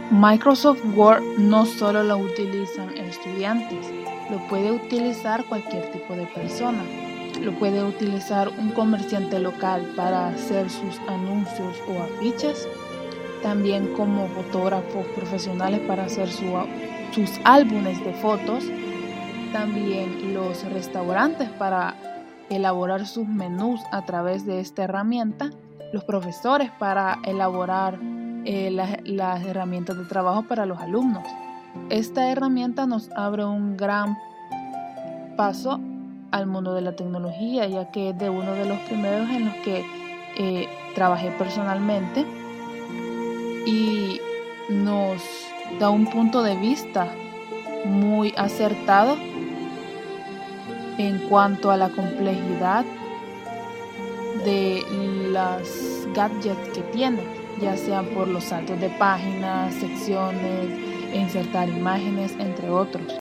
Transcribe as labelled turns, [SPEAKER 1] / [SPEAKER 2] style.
[SPEAKER 1] Microsoft Word no solo lo utilizan estudiantes, lo puede utilizar cualquier tipo de persona. Lo puede utilizar un comerciante local para hacer sus anuncios o afiches, también como fotógrafos profesionales para hacer sus álbumes de fotos, también los restaurantes para elaborar sus menús a través de esta herramienta, los profesores para elaborar las herramientas de trabajo para los alumnos. Esta herramienta nos abre un gran paso al mundo de la tecnología, ya que es de uno de los primeros en los que trabajé personalmente y nos da un punto de vista muy acertado en cuanto a la complejidad de las gadgets que tiene, ya sean por los saltos de páginas, secciones, insertar imágenes, entre otros.